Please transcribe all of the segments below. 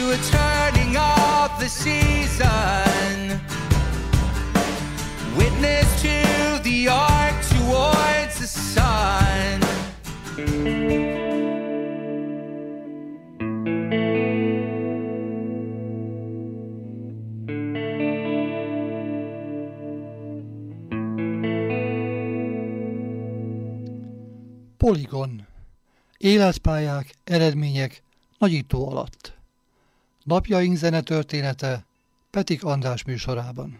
a turning of the season. Witness to the arc towards the sun. Polygon. Életpályák, eredmények nagyító alatt. Napjaink zenetörténete Petik András műsorában.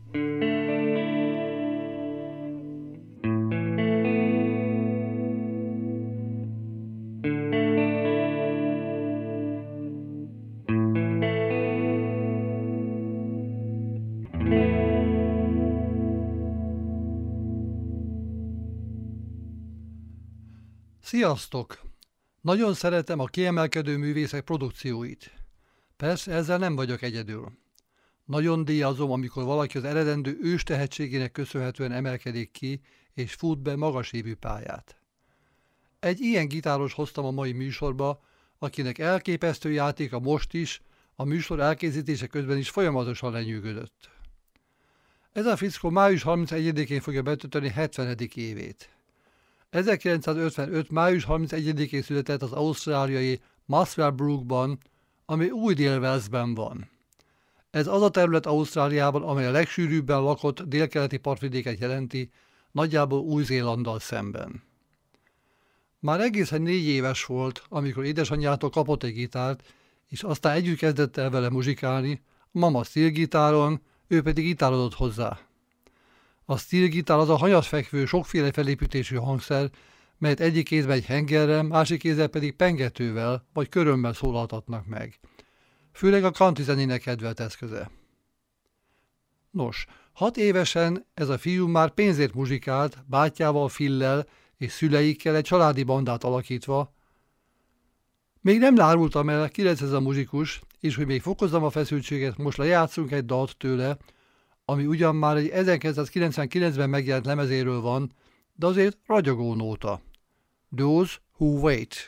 Sziasztok! Nagyon szeretem a kiemelkedő művészek produkcióit. Persze ezzel nem vagyok egyedül. Nagyon díjazom, amikor valaki az eredendő ős tehetségének köszönhetően emelkedik ki, és fut be magasévű pályát. Egy ilyen gitáros hoztam a mai műsorba, akinek elképesztő játéka most is, a műsor elkészítése közben is folyamatosan lenyűgözött. Ez a fickó május 31-én fogja betölteni 70. évét. 1955. május 31-én született az ausztráliai Muswell Brookban, ami Új-Dél-Walesben van. Ez az a terület Ausztráliában, amely a legsűrűbben lakott délkeleti partvidéket jelenti, nagyjából Új-Zélanddal szemben. Már egészen 4 éves volt, amikor édesanyjától kapott egy gitárt, és aztán együtt kezdett el vele muzsikálni, a mama steel-gitáron, ő pedig gitározott hozzá. A steel-gitár az a hanyatfekvő, sokféle felépítésű hangszer, melyet egyik kézben egy hengerrel, másik kézzel pedig pengetővel vagy körömmel szólaltatnak meg. Főleg a country zenének kedvelt eszköze. Nos, 6 évesen ez a fiú már pénzért muzsikált, bátyjával, Phillel és szüleikkel egy családi bandát alakítva. Még nem lárultam el, ki lesz ez a muzsikus, és hogy még fokozzam a feszültséget, most lejátszunk egy dalt tőle, ami ugyan már egy 1999-ben megjelent lemezéről van, de azért ragyogó nóta. Those Who Wait.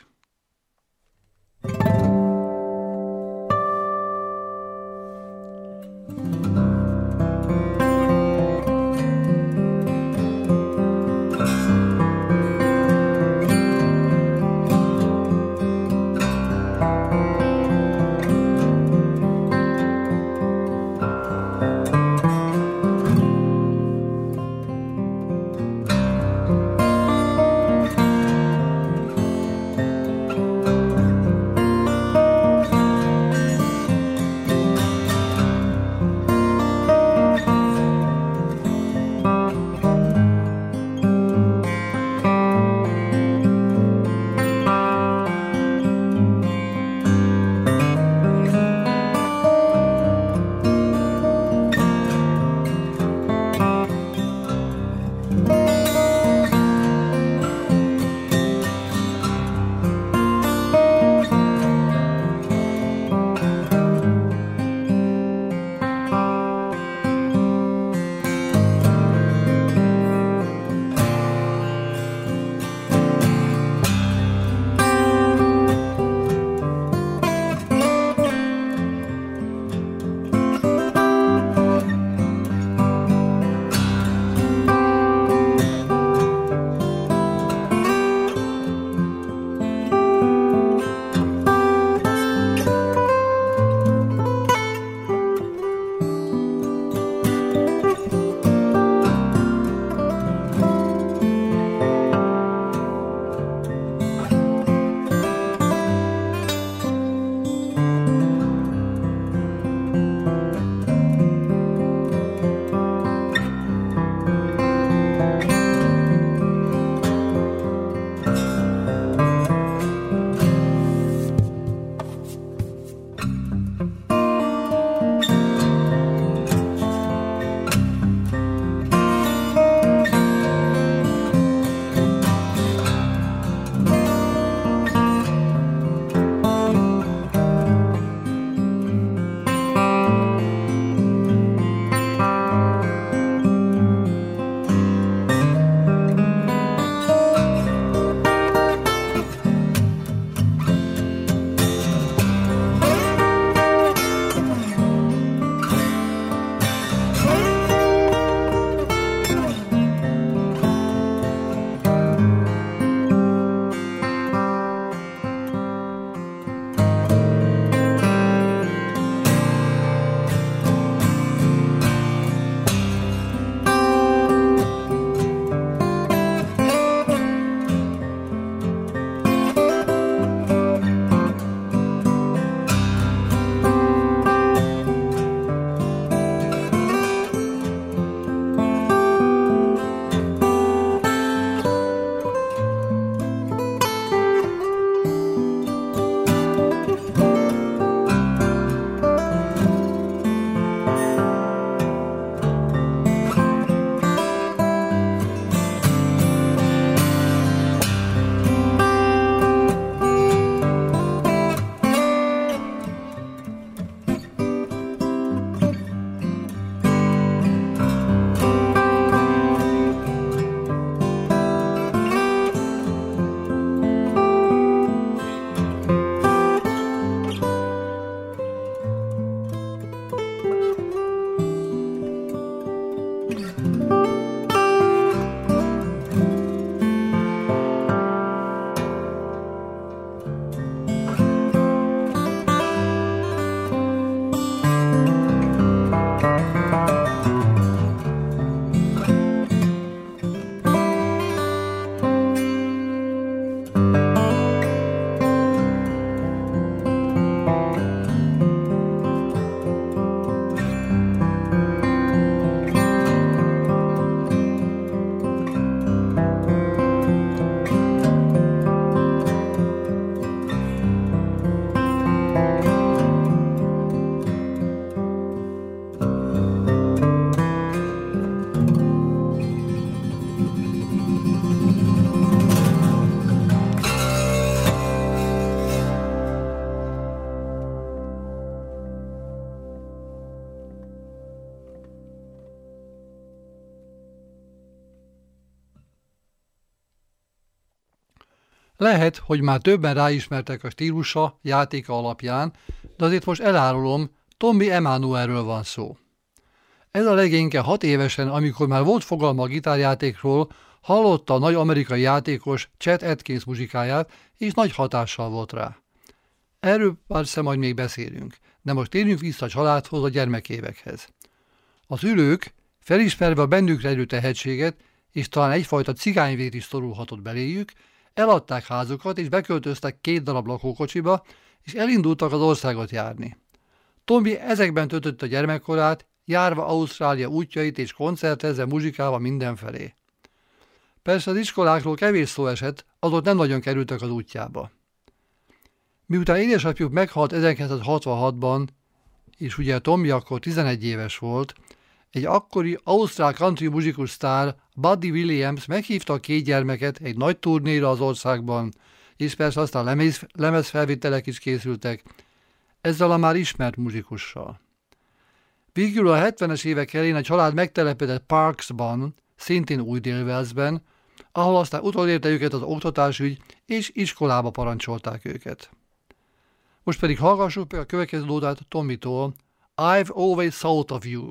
Lehet, hogy már többen ráismertek a stílusa, játéka alapján, de azért most elárulom, Tommy Emmanuelről van szó. Ez a legényke 6 évesen, amikor már volt fogalma a gitárjátékról, hallotta a nagy amerikai játékos Chet Atkins muzsikáját, és nagy hatással volt rá. Erről persze majd még beszélünk, de most térjünk vissza a családhoz, a gyermekévekhez. Az ülők, felismerve a bennük rejlő tehetséget, és talán egyfajta cigányvét is szorulhatott beléjük, eladták házukat és beköltöztek 2 darab lakókocsiba, és elindultak az országot járni. Tommy ezekben töltötte a gyermekkorát, járva Ausztrália útjait és koncertezve muzsikával mindenfelé. Persze az iskolákról kevés szó esett, azok nem nagyon kerültek az útjába. Miután édesapjuk meghalt 1966-ban, és ugye Tommy akkor 11 éves volt, egy akkori ausztrál country muzsikus sztár, Buddy Williams meghívta a 2 gyermeket egy nagy turnéra az országban, és persze aztán lemezfelvételek is készültek, ezzel a már ismert muzsikussal. Végül a 70-es évek elején a család megtelepedett Parksban, szintén Új-Dél-Walesben, ahol aztán utolérte őket az oktatásügy, és iskolába parancsolták őket. Most pedig hallgassuk meg a következő nótát Tommytól, I've Always Thought of You.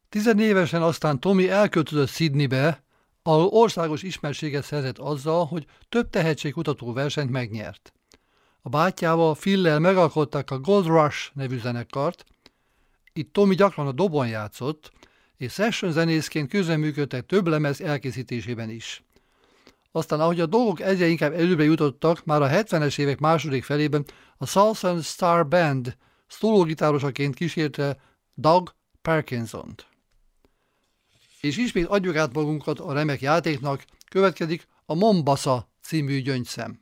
Tizenévesen aztán Tommy elköltözött Sydneybe, ahol országos ismertséget szerzett azzal, hogy több tehetségkutató versenyt megnyert. A bátyjával, Phillel megalkották a Gold Rush nevű zenekart, itt Tommy gyakran a dobon játszott, és session zenészként közreműködtek több lemez elkészítésében is. Aztán, ahogy a dolgok egyre inkább előbbre jutottak, már a 70-es évek második felében a Southern Star Band szólógitárosaként kísérte Doug Parkinson-t. És ismét adjuk át magunkat a remek játéknak, következik a Mombasa című gyöngyszem.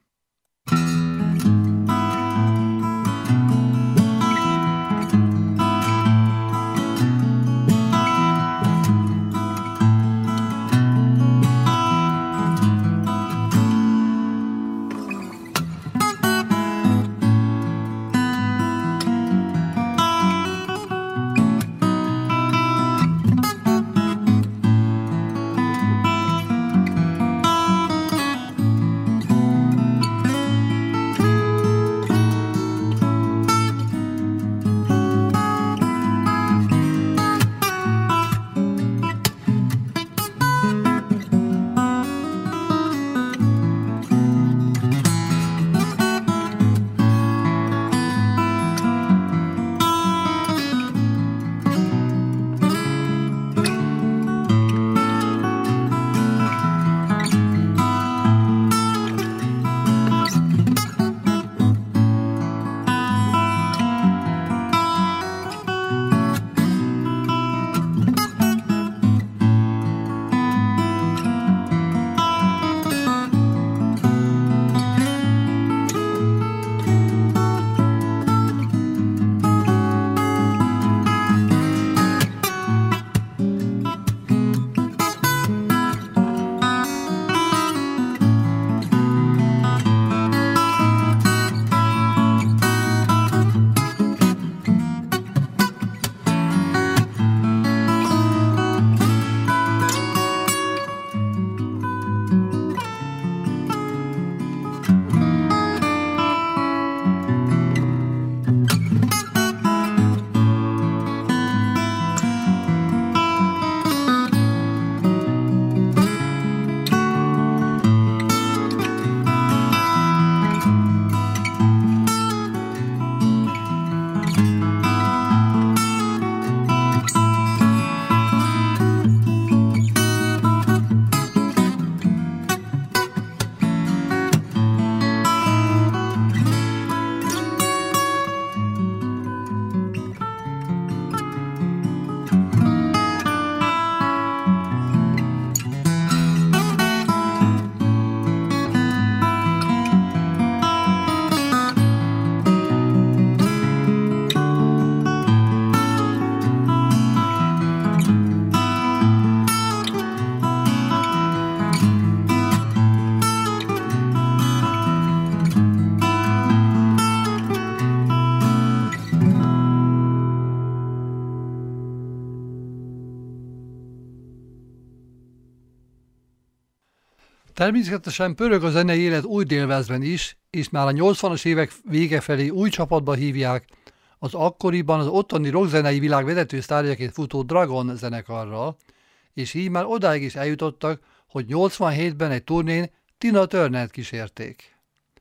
Természetesen pörög a zenei élet új Dél-Walesben is, és már a 80-as évek vége felé új csapatba hívják az akkoriban az ottani rockzenei világ vezető sztárjaként futó Dragon zenekarral, és így már odáig is eljutottak, hogy 87-ben egy turnén Tina Turnert kísérték.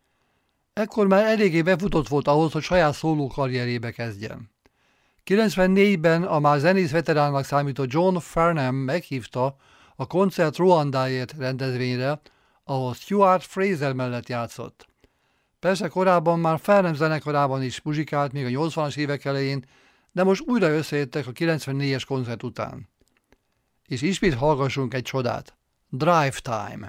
Ekkor már eléggé befutott volt ahhoz, hogy saját szóló karrierébe kezdjen. 94-ben a már zenész veteránnak számító John Farnham meghívta a koncert Ruandáért rendezvényre, ahol Stuart Fraser mellett játszott. Persze korábban már Farnham zenekarában is muzsikált még a 80-as évek elején, de most újra összejöttek a 94-es koncert után. És ismét hallgassunk egy csodát. Drive Time.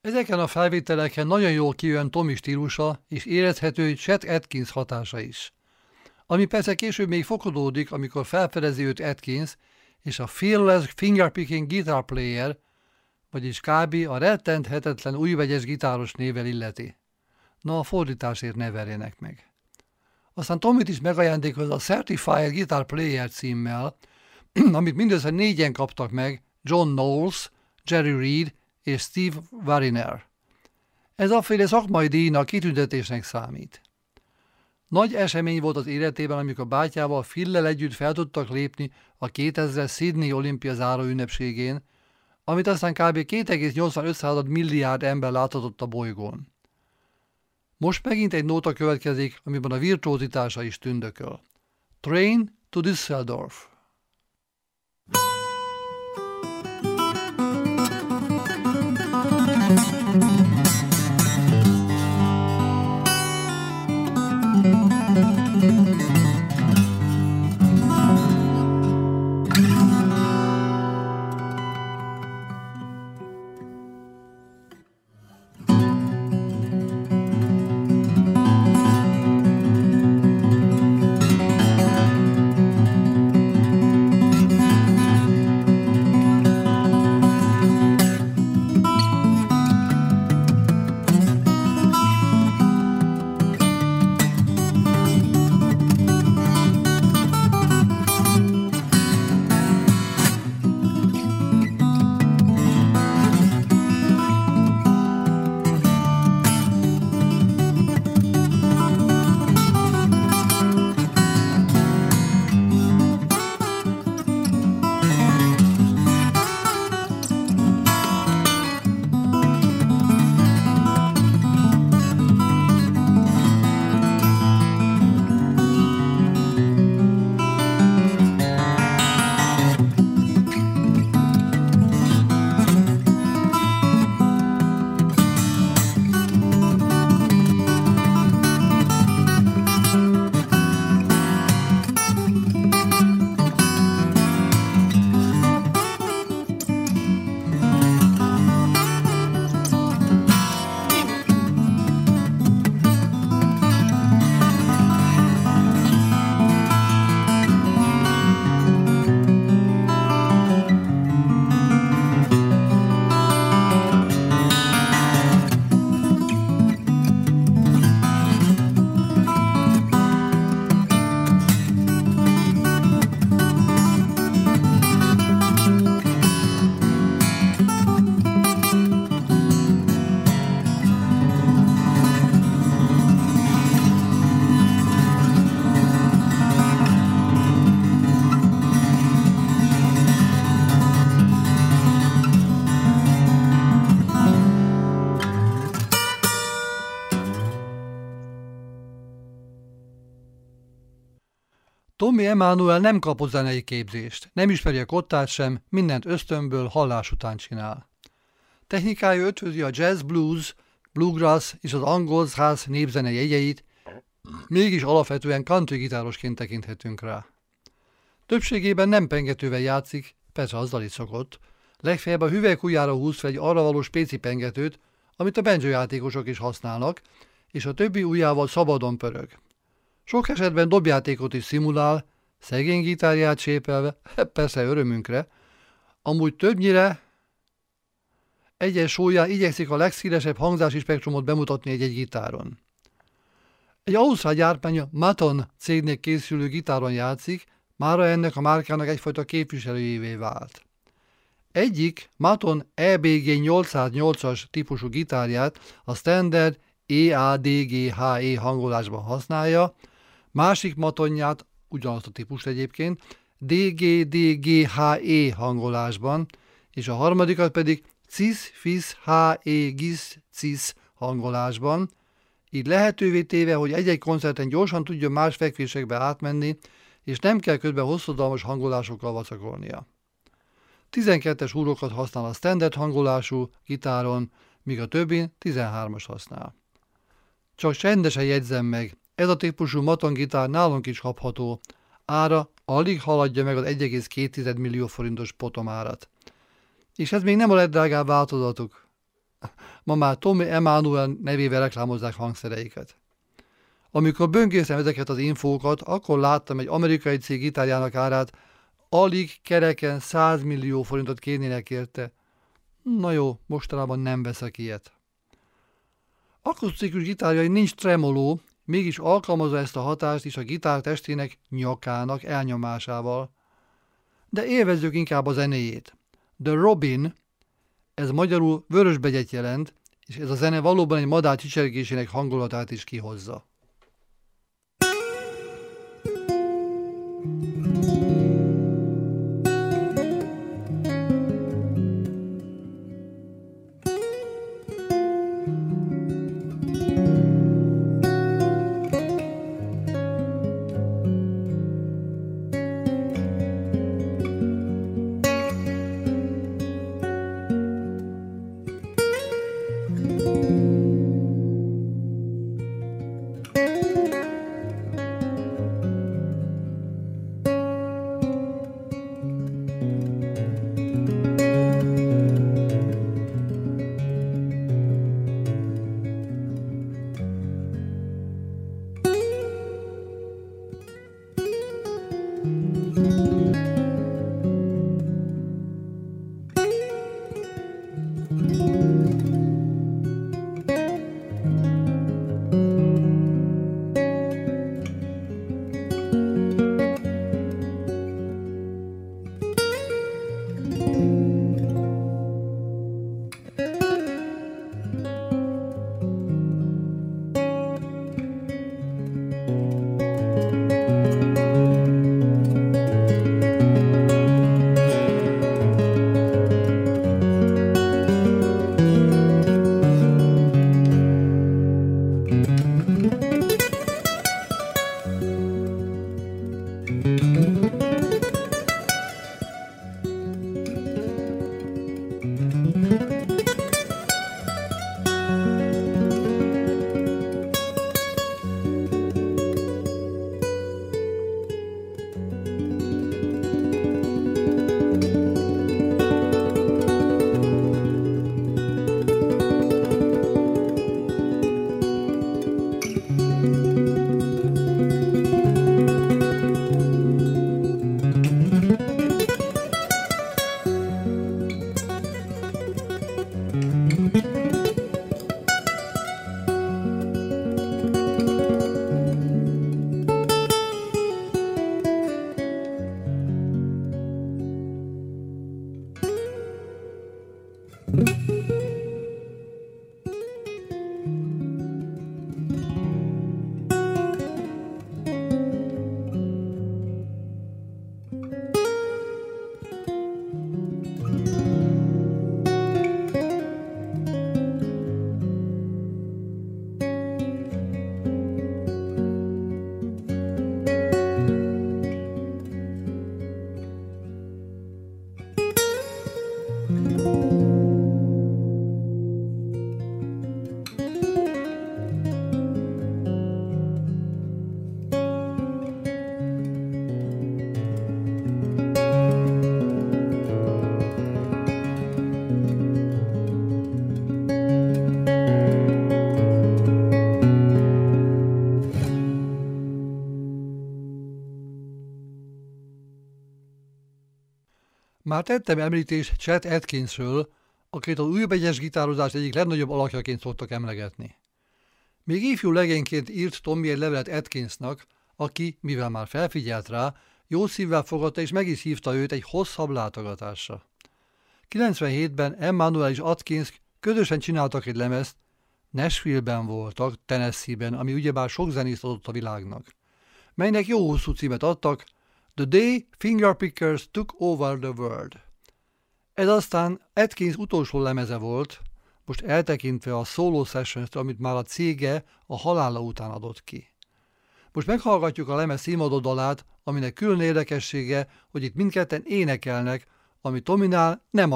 Ezeken a felvételeken nagyon jól kijön Tommy stílusa, és érezhető Chet Atkins hatása is. Ami persze később még fokozódik, amikor felfedezi őt Atkins, és a Fearless Fingerpicking Guitar Player, vagyis kb. A rettenthetetlen újvegyes gitáros névvel illeti. Na, a fordításért ne verjenek meg. Aztán Tommyt is megajándékozza a Certified Guitar Player címmel, amit mindössze 4-en kaptak meg, John Knowles, Jerry Reed és Steve Wariner. Ez afféle szakmai díjnak kitüntetésnek számít. Nagy esemény volt az életében, amikor bátyával Phillel együtt fel tudtak lépni a 2000-es Sydney olimpia záró ünnepségén, amit aztán kb. 2,85 milliárd ember láthatott a bolygón. Most megint egy nóta következik, amiben a virtuózitása is tündököl. Train to Düsseldorf. Tommy Emmanuel nem kapott zenei képzést, nem ismeri a kottát sem, mindent ösztönből, hallás után csinál. Technikája ötvözi a jazz, blues, bluegrass és az angol száz népzene jegyeit, mégis alapvetően country gitárosként tekinthetünk rá. Többségében nem pengetővel játszik, persze azzal is szokott, legfeljebb a hüvelykujjára húz fel egy arra való spéci pengetőt, amit a banjo játékosok is használnak, és a többi ujjával szabadon pörög. Sok esetben dobjátékot is szimulál, szegény gitárját sépelve, persze örömünkre, amúgy többnyire egyes sólyán igyekszik a legszélesebb hangzási spektrumot bemutatni egy gitáron. Egy ausztrál gyártmányú Maton cégnél készülő gitáron játszik, mára ennek a márkának egyfajta képviselőjévé vált. Egyik Maton EBG 808-as típusú gitárját a standard EADG-HE hangolásban használja, másik Matonját, ugyanazt a típust egyébként, DG-DG-HE hangolásban, és a harmadikat pedig CIS-FIS-HE-GIS-CIS hangolásban, így lehetővé téve, hogy egy-egy koncerten gyorsan tudjon más fekvésekbe átmenni, és nem kell közben hosszadalmas hangolásokkal vacakolnia. 12-es húrokat használ a standard hangolású gitáron, míg a többin 13-as használ. Csak csendesen jegyzem meg, ez a típusú Maton gitár nálunk is kapható, ára alig haladja meg az 1,2 millió forintos potom árat. És ez még nem a legdrágább változatuk. ma már Tommy Emmanuel nevével reklámozzák hangszereiket. Amikor böngészem ezeket az infókat, akkor láttam egy amerikai cég gitárjának árát, alig kereken 100 millió forintot kérnének érte. Na jó, mostanában nem veszek ilyet. Akusztikus gitárjai nincs tremoló, mégis alkalmazza ezt a hatást is a gitár testének nyakának elnyomásával. De élvezzük inkább a zenéjét. The Robin, ez magyarul vörösbegyet jelent, és ez a zene valóban egy madár csicsergésének hangulatát is kihozza. Már tettem említést Chet Atkinsről, akit az újbegyes gitározás egyik legnagyobb alakjaként szoktak emlegetni. Még ifjú legényként írt Tommy egy levelet Atkinsnak, aki, mivel már felfigyelt rá, jó szívvel fogadta és meg is hívta őt egy hosszabb látogatásra. 97-ben Emmanuel és Atkins közösen csináltak egy lemezt, Nashville-ben voltak, Tennessee-ben, ami ugyebár sok zenészt adott a világnak, melynek jó hosszú címet adtak, The Day Fingerpickers Took Over the World. Ez aztán Atkins utolsó lemeze volt, most eltekintve a Solo Sessions-től, amit már a cége a halála után adott ki. Most meghallgatjuk a lemez címadó dalát, aminek külön érdekessége, hogy itt mindketten énekelnek, ami Tommynál nem